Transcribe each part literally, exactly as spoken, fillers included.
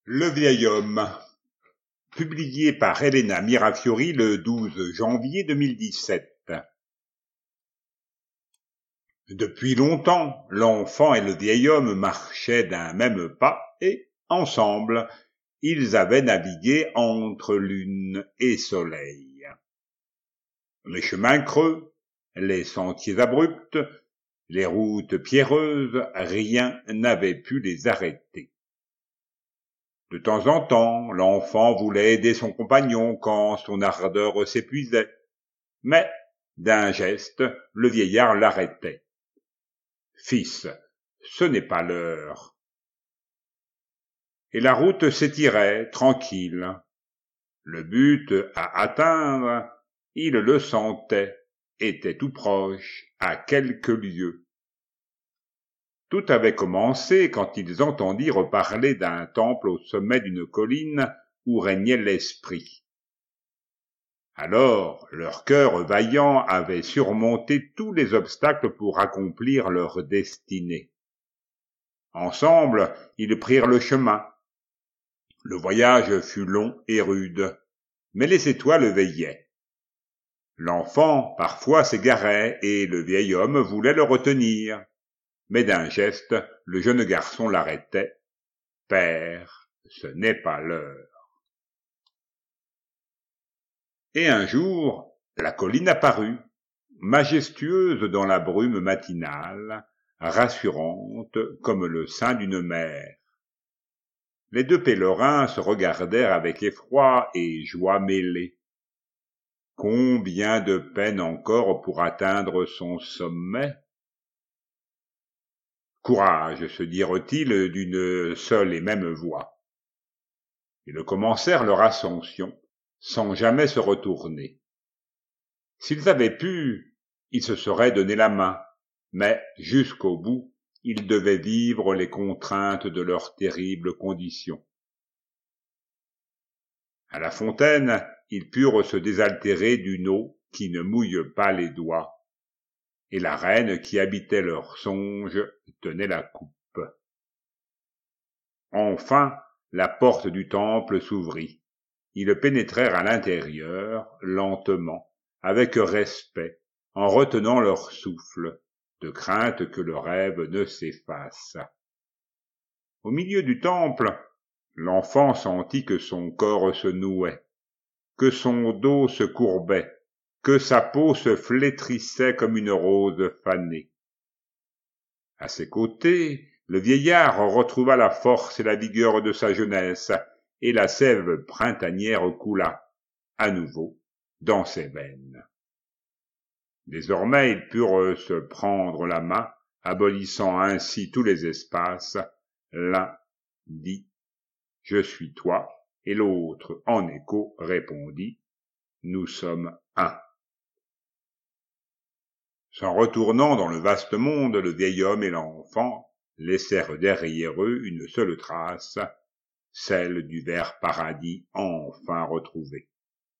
Le vieil homme, publié par Elena Mirafiori le douze janvier deux mille dix-sept. Depuis longtemps, l'enfant et le vieil homme marchaient d'un même pas et, ensemble, ils avaient navigué entre lune et soleil. Les chemins creux, les sentiers abrupts, les routes pierreuses, rien n'avait pu les arrêter. De temps en temps, l'enfant voulait aider son compagnon quand son ardeur s'épuisait, mais, d'un geste, le vieillard l'arrêtait. « Fils, ce n'est pas l'heure. » Et la route s'étirait, tranquille. Le but à atteindre, il le sentait, était tout proche, à quelques lieues. Tout avait commencé quand ils entendirent parler d'un temple au sommet d'une colline où régnait l'esprit. Alors, leur cœur vaillant avait surmonté tous les obstacles pour accomplir leur destinée. Ensemble, ils prirent le chemin. Le voyage fut long et rude, mais les étoiles veillaient. L'enfant, parfois, s'égarait et le vieil homme voulait le retenir. Mais d'un geste, le jeune garçon l'arrêtait. « Père, ce n'est pas l'heure. » Et un jour, la colline apparut, majestueuse dans la brume matinale, rassurante comme le sein d'une mère. Les deux pèlerins se regardèrent avec effroi et joie mêlée. Combien de peine encore pour atteindre son sommet? Courage, se dirent-ils d'une seule et même voix. Ils commencèrent leur ascension, sans jamais se retourner. S'ils avaient pu, ils se seraient donné la main, mais jusqu'au bout, ils devaient vivre les contraintes de leurs terribles conditions. À la fontaine, ils purent se désaltérer d'une eau qui ne mouille pas les doigts. Et la reine qui habitait leurs songes tenait la coupe. Enfin, la porte du temple s'ouvrit. Ils pénétrèrent à l'intérieur, lentement, avec respect, en retenant leur souffle, de crainte que le rêve ne s'efface. Au milieu du temple, l'enfant sentit que son corps se nouait, que son dos se courbait, que sa peau se flétrissait comme une rose fanée. À ses côtés, le vieillard retrouva la force et la vigueur de sa jeunesse, et la sève printanière coula, à nouveau, dans ses veines. Désormais, ils purent se prendre la main, abolissant ainsi tous les espaces. L'un dit « Je suis toi », et l'autre, en écho, répondit « Nous sommes un ». S'en retournant dans le vaste monde, le vieil homme et l'enfant laissèrent derrière eux une seule trace, celle du vert paradis enfin retrouvé.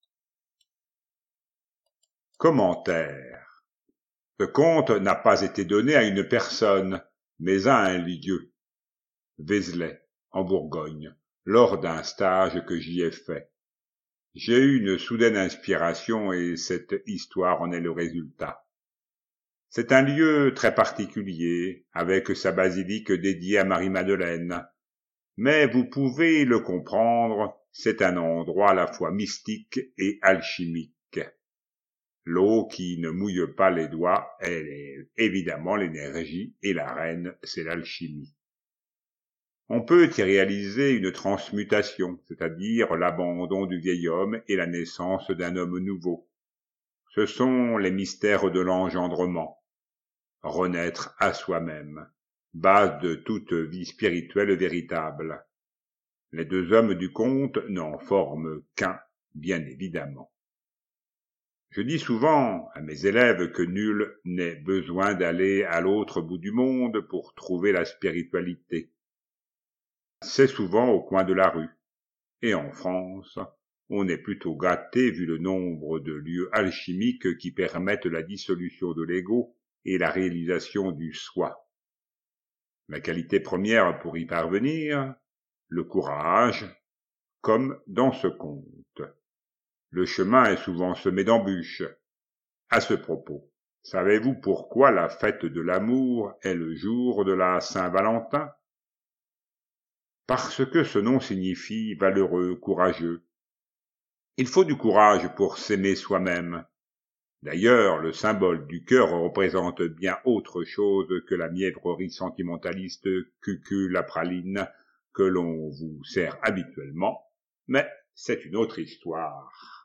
Commentaire. Ce conte n'a pas été donné à une personne, mais à un lieu. Vézelay, en Bourgogne, lors d'un stage que j'y ai fait. J'ai eu une soudaine inspiration et cette histoire en est le résultat. C'est un lieu très particulier, avec sa basilique dédiée à Marie-Madeleine. Mais vous pouvez le comprendre, c'est un endroit à la fois mystique et alchimique. L'eau qui ne mouille pas les doigts, elle est évidemment l'énergie, et la reine, c'est l'alchimie. On peut y réaliser une transmutation, c'est-à-dire l'abandon du vieil homme et la naissance d'un homme nouveau. Ce sont les mystères de l'engendrement. Renaître à soi-même, base de toute vie spirituelle véritable. Les deux hommes du conte n'en forment qu'un, bien évidemment. Je dis souvent à mes élèves que nul n'ait besoin d'aller à l'autre bout du monde pour trouver la spiritualité. C'est souvent au coin de la rue. Et en France, on est plutôt gâté vu le nombre de lieux alchimiques qui permettent la dissolution de l'ego et la réalisation du soi. La qualité première pour y parvenir, le courage, comme dans ce conte. Le chemin est souvent semé d'embûches. À ce propos, savez-vous pourquoi la fête de l'amour est le jour de la Saint-Valentin? Parce que ce nom signifie valeureux, courageux. Il faut du courage pour s'aimer soi-même. D'ailleurs, le symbole du cœur représente bien autre chose que la mièvrerie sentimentaliste cucul-la-praline que l'on vous sert habituellement, mais c'est une autre histoire.